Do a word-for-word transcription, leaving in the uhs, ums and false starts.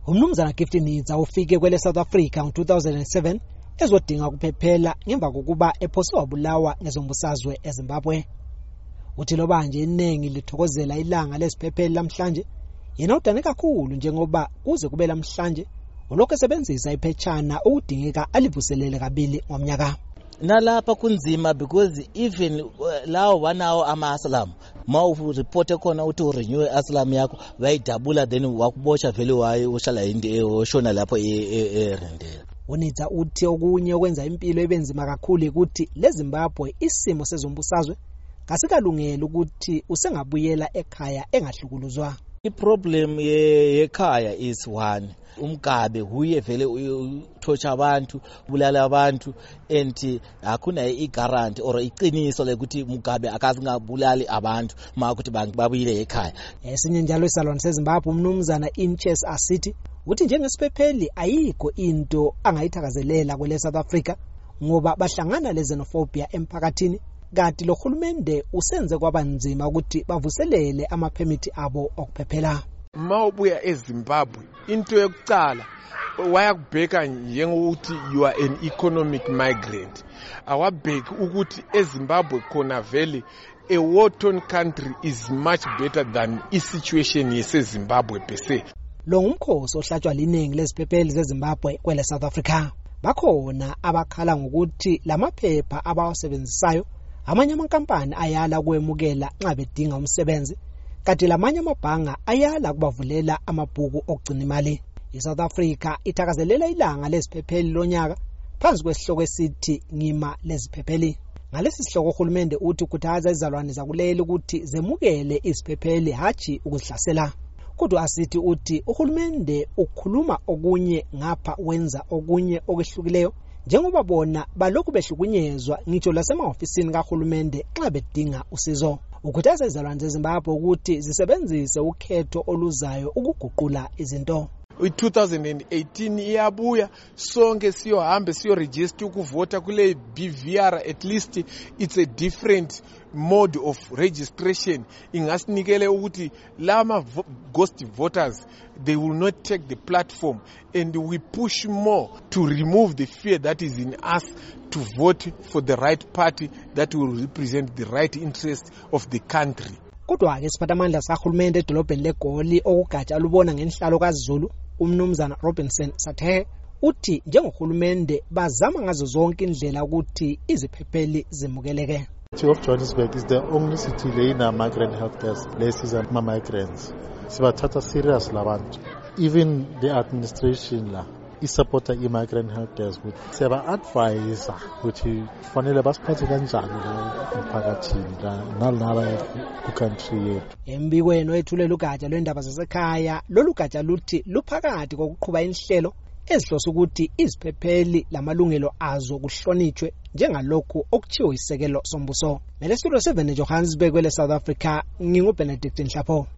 Umnumzana Gift Nidza ufike kwele South Africa ngo two thousand seven ezodinga kuphephela ngemva kokuba ephose wabulawa ngezombusazwe eZimbabwe. Uthi loba nje iningi lithokozela ilanga lesiphepheli lamhlanje, yena udane kakhulu njengoba kuze kube lamhlanje ulokho esebenzisa iphechana ukudingeka alivuselele kabili ngomnyaka. Nalapha kunzima because even lawo one hour ama asylum ma u report khona uthi u renew asylum yakho bayidabula then wakubotsha vele waye ushala into oshona lapho erendela. Unidza uthi okunye okwenza impilo ebenzima kakhulu ukuthi leZimbabwe isimo sezombusazwe kasikalungela ukuthi usengabuyela ekhaya engahlukuluzwa. I-problem yekhaya is one. Umgabe huye vele uthotsha abantu, bulala abantu, and akuna i-guarant or iqiniso lekuthi Mugabe akazingabulali abantu ma ukuthi babuyile ekhaya. Esinye njalo isalwane seZimbabwe umnumzana Inches Asithi uthi njengesiphepheli ayikho into angayithakazelela kwele South Africa ngoba bahlangana lezenophobia emphakathini. Kanti lo hulumende usenze kwabanzima ukuthi bavuselele amaphemithi abo okuphephela. Mawubuya eZimbabwe into yokucala wayakubheka njengokuthi you are an economic migrant. Awabheki ukuthi eZimbabwe khona vele a war-torn country is much better than i-situation yeseZimbabwe bese. Lo ngumkhosi ohlatshwa liningi leziphepheli zeZimbabwe kwele South Africa. Bakhona abakhala ngokuthi lamaphepha abawasebenzisayo amanye amankampani ayala kwemukela nxa bedinga umsebenzi, kanti lamanye amabhanga ayala kubavulela amabhuku okugcina imali. ISouth Africa ithakazelela ilanga leziphepheli lonyaka phansi kwesihloko esithi ngima leziphepheli. Ngalesi sihloko uhulumende uthi ukhuthaza izalwane zakuleli ukuthi zemukele iziphepheli hathi ukuzihlasela. Kodwa Asithi uthi uhulumende ukhuluma okunye ngapha wenza okunye okwehlukileyo njengoba bona balokhu behlukunyezwa ngitsho lasemahofisini kahulumende nxa bedinga usizo. Ukhuthaza izalwane zeZimbabwe ukuthi zisebenzise ukhetho oluzayo ukuguqula izinto. two thousand eighteen iyabuya sonke siyohambe siyo register ukuvota kule B V R. At least it's a different mode of registration. Ingasinikele ukuthi lama ghost voters they will not take the platform, and we push more to remove the fear that is in us to vote for the right party that will represent the right interest of the country. Kodwa ke siphathamandla sahulumende edolobheni leGoli okugatsha lubona ngenhlalo kaZulu umnumzana Robinson Sathe uthi njengohulumende bazama ngazo zonke indlela ukuthi iziphepheli zimukeleke. City of Johannesburg is the only city layina migrant help desk lesiza ama migrants. Sibathatha serious labantu. Even the administration la isupporta immigrant help desk with seba advisor ukuthi fanele basiphathe kanjani la emphakathini la nalaba ku country yethu. Embikweni wethulela ugatsha lwendaba zasekhaya lolu gatsha luthi luphakathi kokuqhuba inhlelo ezihlose ukuthi iziphepheli lamalungelo azo kuhlonitshwe njengalokhu okuthiwa isekelo sombuso. Mele studio seven eJohannesburg kwele South Africa, ngingu Benedict Nhlapho.